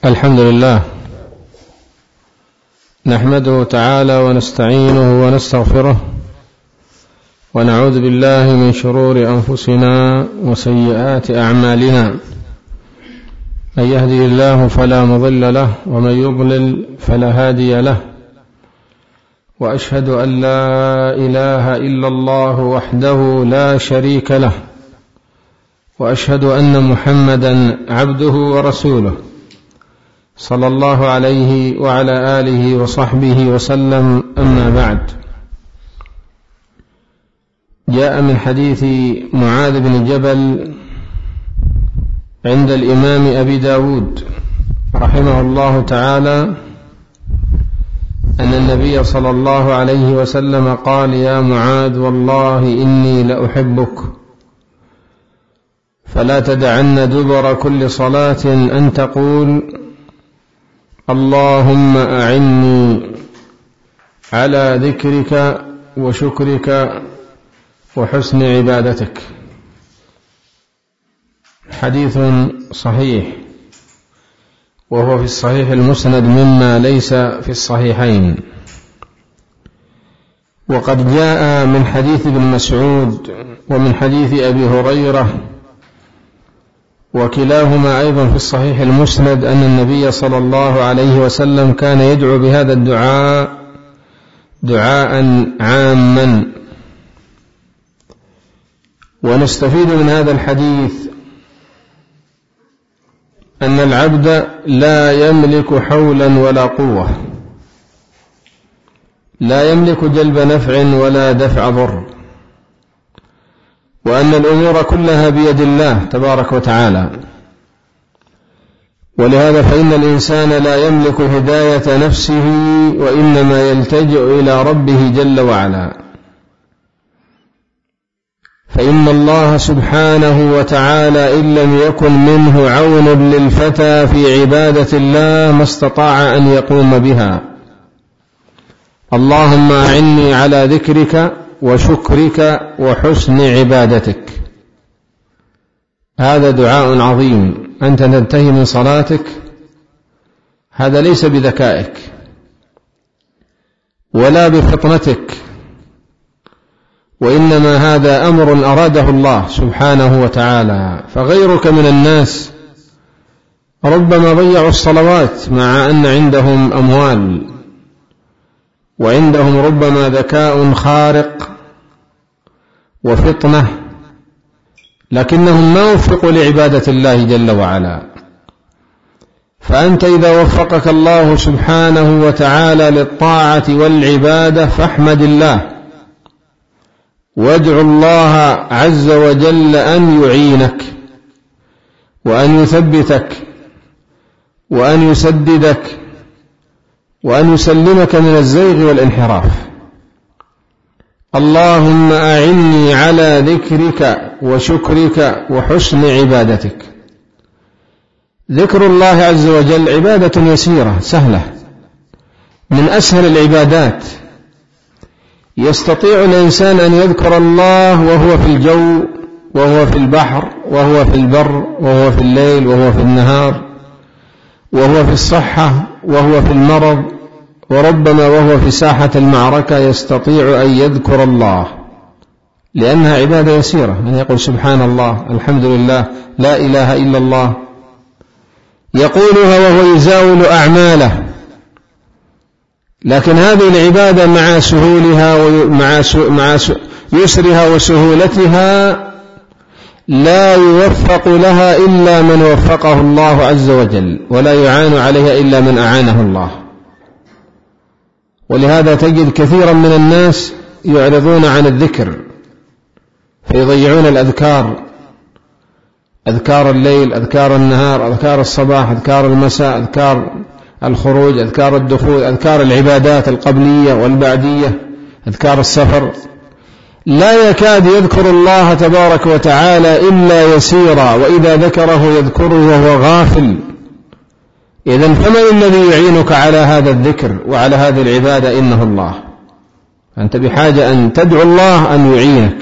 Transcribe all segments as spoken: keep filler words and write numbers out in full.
الحمد لله نحمده تعالى ونستعينه ونستغفره ونعوذ بالله من شرور أنفسنا وسيئات أعمالنا. من يهدي الله فلا مضل له ومن يضلل فلا هادي له، وأشهد أن لا إله إلا الله وحده لا شريك له، وأشهد أن محمدا عبده ورسوله صلى الله عليه وعلى آله وصحبه وسلم. أما بعد، جاء من حديث معاذ بن جبل عند الإمام أبي داود رحمه الله تعالى أن النبي صلى الله عليه وسلم قال: يا معاذ والله إني لأحبك، فلا تدعن دبر كل صلاة أن تقول: اللهم أعني على ذكرك وشكرك وحسن عبادتك. حديث صحيح، وهو في الصحيح المسند مما ليس في الصحيحين. وقد جاء من حديث ابن مسعود ومن حديث أبي هريرة، وكلاهما أيضا في الصحيح المسند، أن النبي صلى الله عليه وسلم كان يدعو بهذا الدعاء دعاء عاما. ونستفيد من هذا الحديث أن العبد لا يملك حولا ولا قوة، لا يملك جلب نفع ولا دفع ضر، وأن الأمور كلها بيد الله تبارك وتعالى. ولهذا فإن الإنسان لا يملك هداية نفسه، وإنما يلتجئ إلى ربه جل وعلا. فإن الله سبحانه وتعالى إن لم يكن منه عون للفتى في عبادة الله ما استطاع أن يقوم بها. اللهم أعني على ذكرك وشكرك وحسن عبادتك. هذا دعاء عظيم. أنت تنتهي من صلاتك، هذا ليس بذكائك ولا بفطنتك، وإنما هذا أمر أراده الله سبحانه وتعالى. فغيرك من الناس ربما ضيعوا الصلوات مع أن عندهم أموال وعندهم ربما ذكاء خارق وفطنة، لكنهم ما وفقوا لعبادة الله جل وعلا. فأنت إذا وفقك الله سبحانه وتعالى للطاعة والعبادة فاحمد الله، وادعو الله عز وجل أن يعينك وأن يثبتك وأن يسددك وأن يسلمك من الزيغ والانحراف. اللهم أعني على ذكرك وشكرك وحسن عبادتك. ذكر الله عز وجل عبادة يسيرة سهلة، من أسهل العبادات. يستطيع الإنسان أن يذكر الله وهو في الجو، وهو في البحر، وهو في البر، وهو في الليل، وهو في النهار، وهو في الصحة، وهو في المرض، وربما وهو في ساحة المعركة يستطيع أن يذكر الله، لأنها عبادة يسيرة. من يقول سبحان الله، الحمد لله، لا إله إلا الله، يقولها وهو يزاول أعماله. لكن هذه العبادة مع سهولها ومع مع يسرها وسهولتها لا يوفق لها إلا من وفقه الله عز وجل، ولا يعان عليها إلا من أعانه الله. ولهذا تجد كثيرا من الناس يعرضون عن الذكر فيضيعون الأذكار، أذكار الليل، أذكار النهار، أذكار الصباح، أذكار المساء، أذكار الخروج، أذكار الدخول، أذكار العبادات القبلية والبعدية، أذكار السفر. لا يكاد يذكر الله تبارك وتعالى إلا يسيرا، وإذا ذكره يذكره وهو غافل. إذن فمن الذي يعينك على هذا الذكر وعلى هذه العبادة؟ إنه الله. أنت بحاجة أن تدعو الله أن يعينك.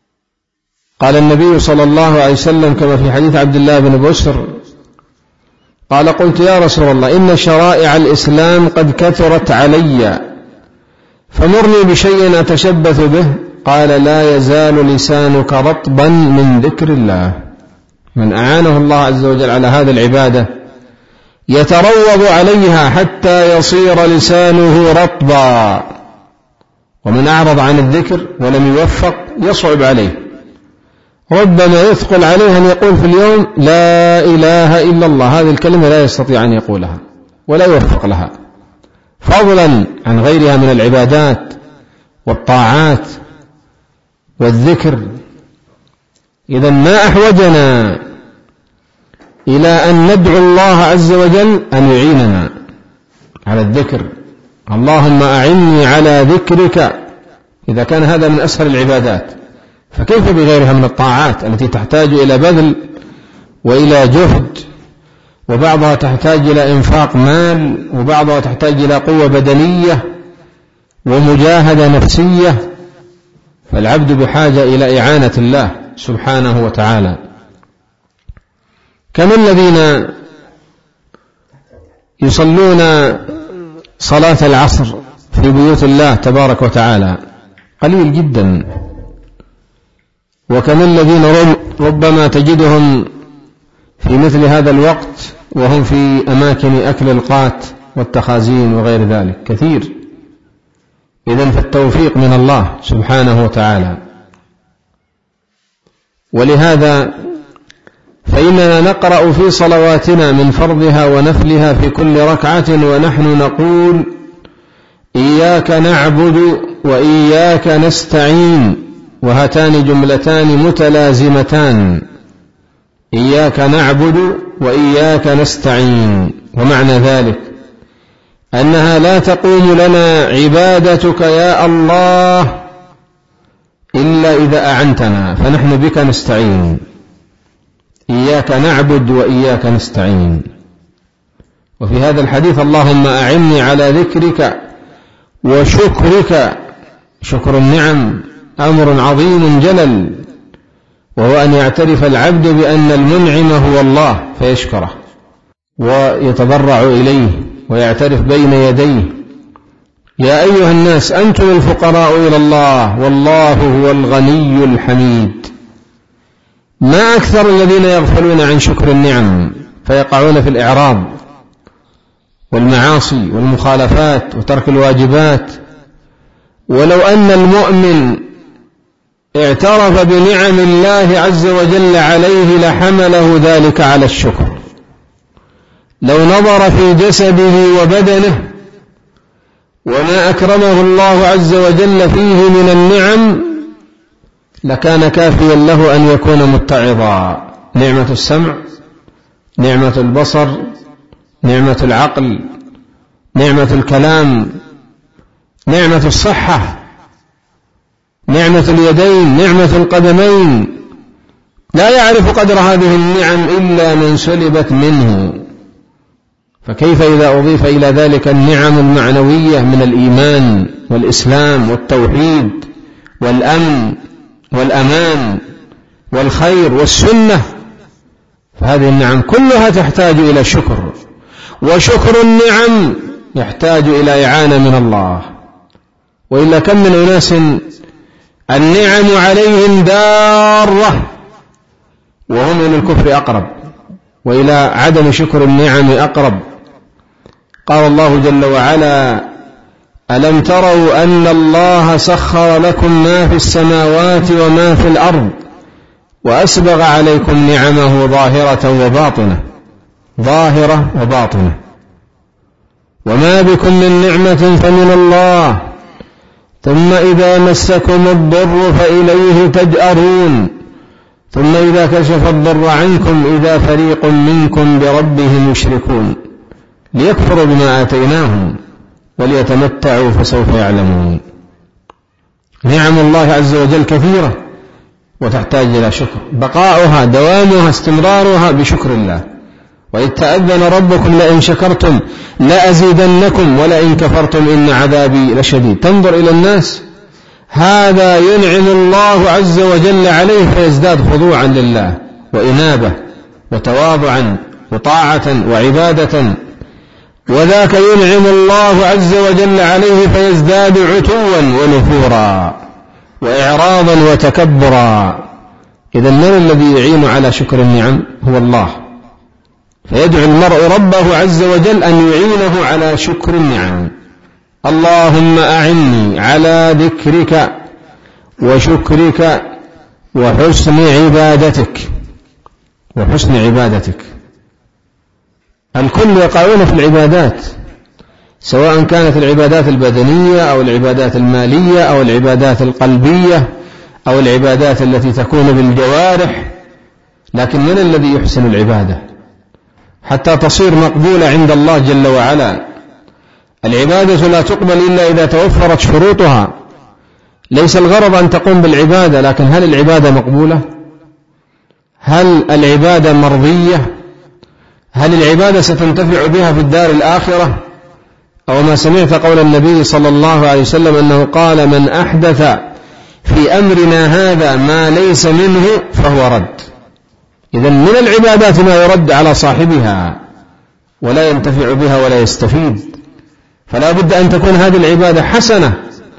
قال النبي صلى الله عليه وسلم كما في حديث عبد الله بن بشر قال قلت يا رسول الله إن شرائع الإسلام قد كثرت علي فمرني بشيء أتشبث به. قال لا يزال لسانك رطبا من ذكر الله. من أعانه الله عز وجل على هذه العبادة يتروض عليها حتى يصير لسانه رطبا، ومن أعرض عن الذكر ولم يوفق يصعب عليه، ربما يثقل عليه أن يقول في اليوم لا إله إلا الله، هذه الكلمة لا يستطيع أن يقولها ولا يوفق لها، فضلا عن غيرها من العبادات والطاعات والذكر. إذن ما أحوجنا إلى أن ندعو الله عز وجل أن يعيننا على الذكر. اللهم أعني على ذكرك، إذا كان هذا من أسهل العبادات فكيف بغيرها من الطاعات التي تحتاج إلى بذل وإلى جهد، وبعضها تحتاج إلى إنفاق مال، وبعضها تحتاج إلى قوة بدنية ومجاهدة نفسية. فالعبد بحاجة إلى إعانة الله سبحانه وتعالى. كم الذين يصلون صلاة العصر في بيوت الله تبارك وتعالى؟ قليل جدا. وكم الذين ربما تجدهم في مثل هذا الوقت وهم في أماكن أكل القات والتخازين وغير ذلك؟ كثير. إذن فالتوفيق من الله سبحانه وتعالى. ولهذا فإننا نقرأ في صلواتنا من فرضها ونفلها في كل ركعة ونحن نقول إياك نعبد وإياك نستعين، وهاتان جملتان متلازمتان، إياك نعبد وإياك نستعين. ومعنى ذلك أنها لا تقوم لنا عبادتك يا الله إلا إذا أعنتنا، فنحن بك نستعين. إياك نعبد وإياك نستعين. وفي هذا الحديث اللهم أعني على ذكرك وشكرك. شكر النعم أمر عظيم جلل، وهو أن يعترف العبد بأن المنعم هو الله فيشكره ويتضرع إليه ويعترف بين يديه. يا أيها الناس أنتم الفقراء إلى الله والله هو الغني الحميد. ما أكثر الذين يغفلون عن شكر النعم فيقعون في الإعراض والمعاصي والمخالفات وترك الواجبات. ولو أن المؤمن اعترف بنعم الله عز وجل عليه لحمله ذلك على الشكر. لو نظر في جسده وبدنه وما أكرمه الله عز وجل فيه من النعم لكان كافيا له أن يكون متعظا. نعمة السمع، نعمة البصر، نعمة العقل، نعمة الكلام، نعمة الصحة، نعمة اليدين، نعمة القدمين. لا يعرف قدر هذه النعم إلا من سلبت منه. فكيف إذا أضيف إلى ذلك النعم المعنوية من الإيمان والإسلام والتوحيد والأمن والأمان والخير والسنة؟ فهذه النعم كلها تحتاج إلى شكر، وشكر النعم يحتاج إلى إعانة من الله. وإلا كم من أناس النعم عليهم دارة وهم إلى الكفر أقرب وإلى عدم شكر النعم أقرب. قال الله جل وعلا ألم تروا أن الله سخر لكم ما في السماوات وما في الأرض وأسبغ عليكم نعمه ظاهرة وباطنة ظاهرة وباطنة وما بكم من نعمة فمن الله ثم إذا مسكم الضر فإليه تجأرون ثم إذا كشف الضر عنكم إذا فريق منكم بربهم يشركون ليكفروا بما آتيناهم وليتمتعوا فسوف يعلمون. نعم الله عز وجل كثيرة وتحتاج إلى شكر، بقاؤها دوامها استمرارها بشكر الله. وإذ تأذن ربكم لئن شكرتم لأزيدنكم ولئن كفرتم إن عذابي لشديد. تنظر إلى الناس هذا ينعم الله عز وجل عليه فيزداد خضوعا لله وإنابة وتواضعا وطاعة وعبادة، وذاك ينعم الله عز وجل عليه فيزداد عتوا ونفورا وإعراضا وتكبرا. إذن من الذي يعين على شكر النعم؟ هو الله. فيدعو المرء ربه عز وجل أن يعينه على شكر النعم. اللهم أعني على ذكرك وشكرك وحسن عبادتك وحسن عبادتك. الكل يقعون في العبادات، سواء كانت العبادات البدنية أو العبادات المالية أو العبادات القلبية أو العبادات التي تكون بالجوارح، لكن من الذي يحسن العبادة حتى تصير مقبولة عند الله جل وعلا؟ العبادة لا تقبل إلا إذا توفرت شروطها. ليس الغرض أن تقوم بالعبادة، لكن هل العبادة مقبولة؟ هل العبادة مرضية؟ هل العبادة ستنتفع بها في الدار الآخرة؟ أو ما سمعت قول النبي صلى الله عليه وسلم أنه قال: من أحدث في أمرنا هذا ما ليس منه فهو رد. إذن من العبادات ما يرد على صاحبها ولا ينتفع بها ولا يستفيد. فلا بد أن تكون هذه العبادة حسنة،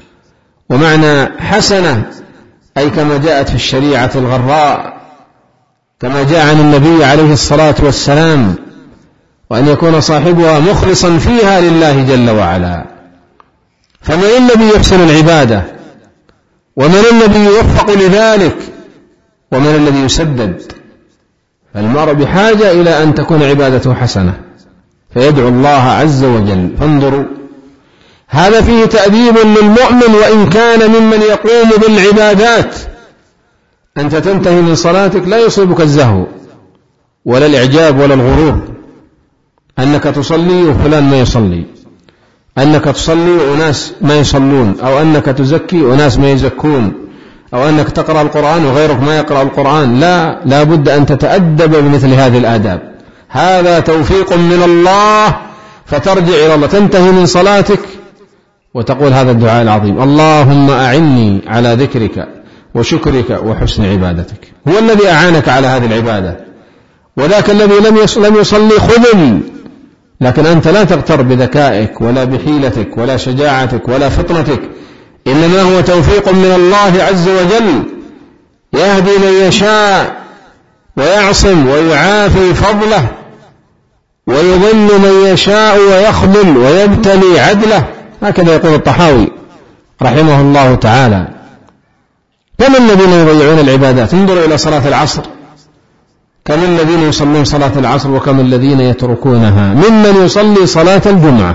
ومعنى حسنة أي كما جاءت في الشريعة الغراء، كما جاء عن النبي عليه الصلاة والسلام، وأن يكون صاحبها مخلصا فيها لله جل وعلا. فمن الذي يحسن العبادة؟ ومن الذي يوفق لذلك؟ ومن الذي يسدد؟ فالمرء بحاجة إلى أن تكون عبادته حسنة، فيدعو الله عز وجل. فانظروا، هذا فيه تأديب للمؤمن وإن كان ممن يقوم بالعبادات. أنت تنتهي من صلاتك لا يصيبك الزهو ولا الإعجاب ولا الغرور أنك تصلي وفلان ما يصلي، أنك تصلي وناس ما يصلون، أو أنك تزكي وناس ما يزكون، أو أنك تقرأ القرآن وغيرك ما يقرأ القرآن. لا، لا بد أن تتأدب بمثل هذه الآداب. هذا توفيق من الله، فترجع إلى الله، تنتهي من صلاتك وتقول هذا الدعاء العظيم: اللهم أعني على ذكرك وشكرك وحسن عبادتك. هو الذي أعانك على هذه العبادة، وذاك الذي لم يصلي خذل، لكن أنت لا تغتر بذكائك ولا بحيلتك ولا شجاعتك ولا فطنتك، إنما هو توفيق من الله عز وجل، يهدي من يشاء ويعصم ويعافي فضله، ويضل من يشاء ويخذل ويبتلي عدله. هكذا يقول الطحاوي رحمه الله تعالى. كم الذين يضيعون العبادات؟ انظروا إلى صلاة العصر، كم الذين يصلون صلاة العصر وكم الذين يتركونها، ممن يصلي صلاة الجمعة.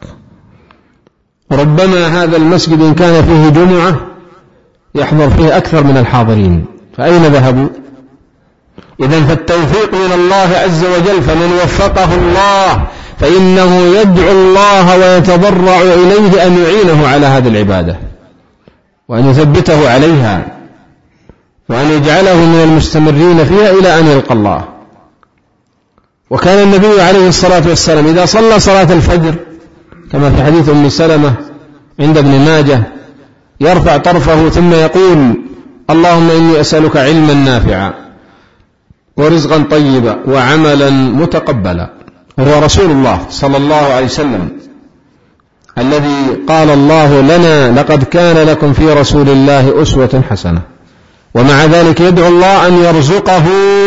ربما هذا المسجد إن كان فيه جمعة يحضر فيه أكثر من الحاضرين، فأين ذهبوا؟ إذن فالتوفيق من الله عز وجل، فمن وفقه الله فإنه يدعو الله ويتضرع إليه أن يعينه على هذه العبادة وأن يثبته عليها وأن يجعله من المستمرين فيها إلى أن يلقى الله. وكان النبي عليه الصلاة والسلام إذا صلى صلاة الفجر كما في حديث أم سلمة عند ابن ماجه يرفع طرفه ثم يقول: اللهم إني أسألك علما نافعا ورزقا طيبا وعملا متقبلا. هو رسول الله صلى الله عليه وسلم الذي قال الله لنا: لقد كان لكم في رسول الله أسوة حسنة. ومع ذلك يدعو الله أن يرزقه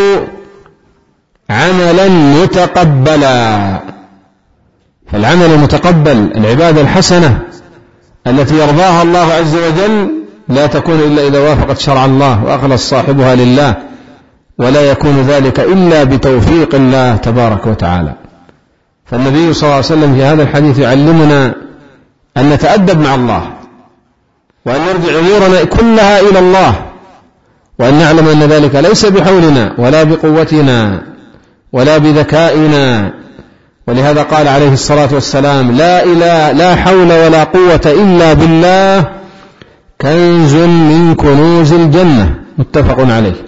عملا متقبلا. فالعمل المتقبل، العبادة الحسنة التي يرضاها الله عز وجل، لا تكون إلا إذا وافقت شرع الله وأخلص صاحبها لله، ولا يكون ذلك إلا بتوفيق الله تبارك وتعالى. فالنبي صلى الله عليه وسلم في هذا الحديث يعلمنا أن نتأدب مع الله، وأن نرجع أمورنا كلها إلى الله، وأن نعلم أن ذلك ليس بحولنا ولا بقوتنا ولا بذكائنا. ولهذا قال عليه الصلاة والسلام: لا إله لا حول ولا قوة إلا بالله كنز من كنوز الجنة، متفق عليه.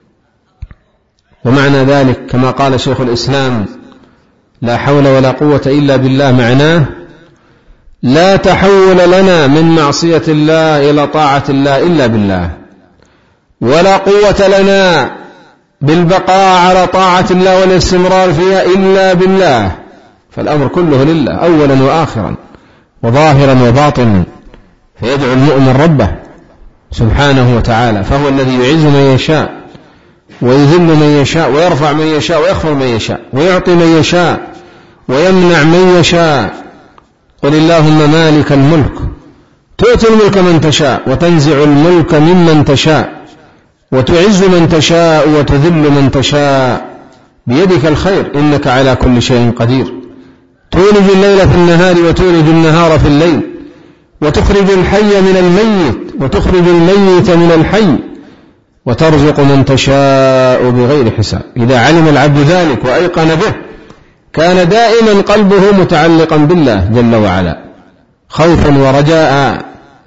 ومعنى ذلك كما قال شيخ الإسلام: لا حول ولا قوة إلا بالله، معناه لا تحول لنا من معصية الله إلى طاعة الله إلا بالله، ولا قوة لنا بالبقاء على طاعة الله والاستمرار فيها إلا بالله، فالأمر كله لله أولا وآخرا وظاهرا وباطنا، فيدعو المؤمن ربه سبحانه وتعالى، فهو الذي يعز من يشاء ويذل من يشاء ويرفع من يشاء ويخفض من يشاء ويعطي من يشاء ويمنع من يشاء. قل اللهم مالك الملك تؤتي الملك من تشاء وتنزع الملك ممن تشاء وتعز من تشاء وتذل من تشاء بيدك الخير إنك على كل شيء قدير. تولج الليل في النهار وتولج النهار في الليل وتخرج الحي من الميت وتخرج الميت من الحي وترزق من تشاء بغير حساب. إذا علم العبد ذلك وأيقن به كان دائما قلبه متعلقا بالله جل وعلا، خوفا ورجاء،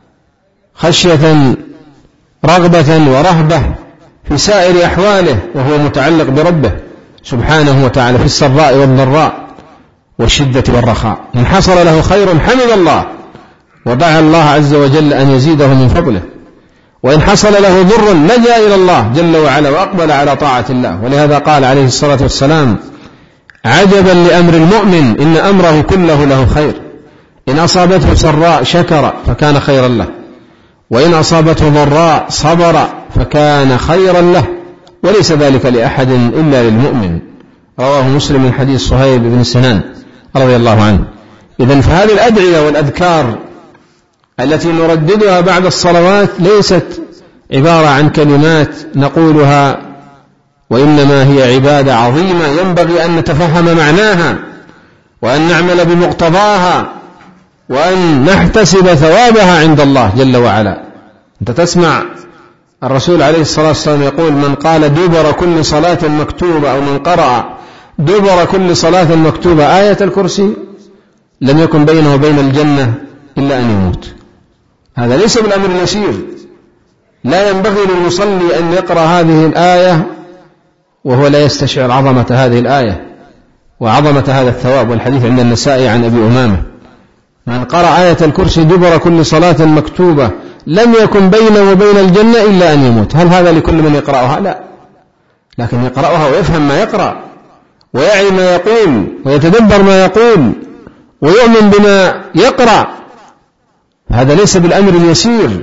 خشية رغبة ورهبة في سائر أحواله، وهو متعلق بربه سبحانه وتعالى في السراء والضراء والشدة والرخاء. إن حصل له خير حمد الله ودعا الله عز وجل أن يزيده من فضله، وإن حصل له ضر لجأ إلى الله جل وعلا وأقبل على طاعة الله. ولهذا قال عليه الصلاة والسلام: عجبا لأمر المؤمن إن أمره كله له خير، إن أصابته سراء شكر فكان خيرا له، وإن أصابته ضراء صبر فكان خيرا له، وليس ذلك لأحد إلا للمؤمن. رواه مسلم من حديث صهيب بن سنان رضي الله عنه. إذن فهذه الأدعية والأذكار التي نرددها بعد الصلوات ليست عبارة عن كلمات نقولها، وإنما هي عبادة عظيمة ينبغي أن نتفهم معناها وأن نعمل بمقتضاها وأن نحتسب ثوابها عند الله جل وعلا. أنت تسمع الرسول عليه الصلاة والسلام يقول: من قال دبر كل صلاة مكتوبة، أو من قرأ دبر كل صلاة مكتوبة آية الكرسي لم يكن بينه وبين الجنة إلا أن يموت. هذا ليس بالأمر اليسير. لا ينبغي للمصلي أن يقرأ هذه الآية وهو لا يستشعر عظمة هذه الآية وعظمة هذا الثواب. والحديث عند النسائي عن أبي أمامة: من قرأ آية الكرسي دبر كل صلاة مكتوبة لم يكن بينه وبين الجنة إلا أن يموت. هل هذا لكل من يقرأها؟ لا، لكن يقرأها ويفهم ما يقرأ ويعي ما يقول ويتدبر ما يقول ويؤمن بما يقرأ. هذا ليس بالأمر اليسير.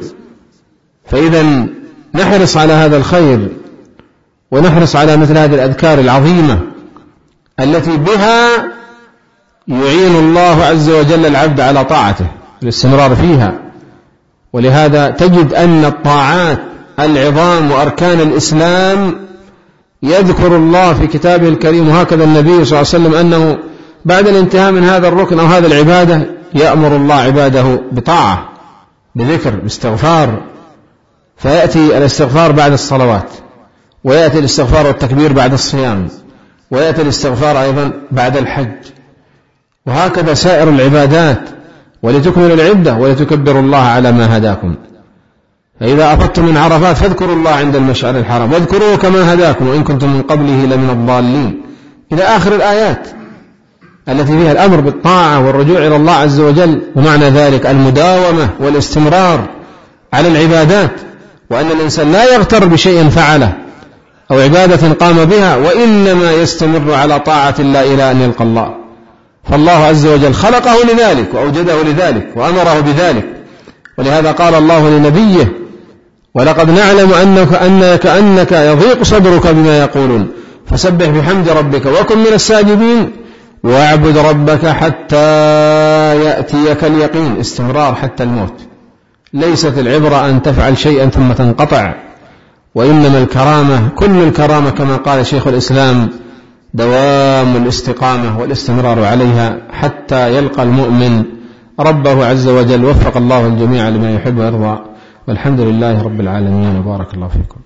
فإذا نحرص على هذا الخير ونحرص على مثل هذه الأذكار العظيمة التي بها يعين الله عز وجل العبد على طاعته الاستمرار فيها. ولهذا تجد أن الطاعات العظام وأركان الإسلام يذكر الله في كتابه الكريم، وهكذا النبي صلى الله عليه وسلم أنه بعد الانتهاء من هذا الركن أو هذا العبادة يأمر الله عباده بطاعة، بذكر، باستغفار. فيأتي الاستغفار بعد الصلوات، ويأتي الاستغفار والتكبير بعد الصيام، ويأتي الاستغفار أيضا بعد الحج، وهكذا سائر العبادات، ولتكملوا العدة ولتكبروا الله على ما هداكم. فإذا أفضتم من عرفات فاذكروا الله عند المشعر الحرام واذكروه كما هداكم وإن كنتم من قبله لمن الضالين، إلى آخر الآيات التي فيها الأمر بالطاعة والرجوع إلى الله عز وجل. ومعنى ذلك المداومة والاستمرار على العبادات، وأن الإنسان لا يغتر بشيء فعله أو عبادة قام بها، وإنما يستمر على طاعة الله إلى أن يلقى الله. فالله عز وجل خلقه لذلك وأوجده لذلك وأمره بذلك. ولهذا قال الله لنبيه: ولقد نعلم أنك, أنك, أنك يضيق صدرك بما يقولون فسبح بحمد ربك وكن من الساجدين واعبد ربك حتى يأتيك اليقين. استمرار حتى الموت. ليست العبرة أن تفعل شيئا ثم تنقطع، وإنما الكرامة، كل الكرامة كما قال شيخ الإسلام، دوام الاستقامة والاستمرار عليها حتى يلقى المؤمن ربه عز وجل. وفق الله الجميع لما يحب ويرضى، والحمد لله رب العالمين، وبارك الله فيكم.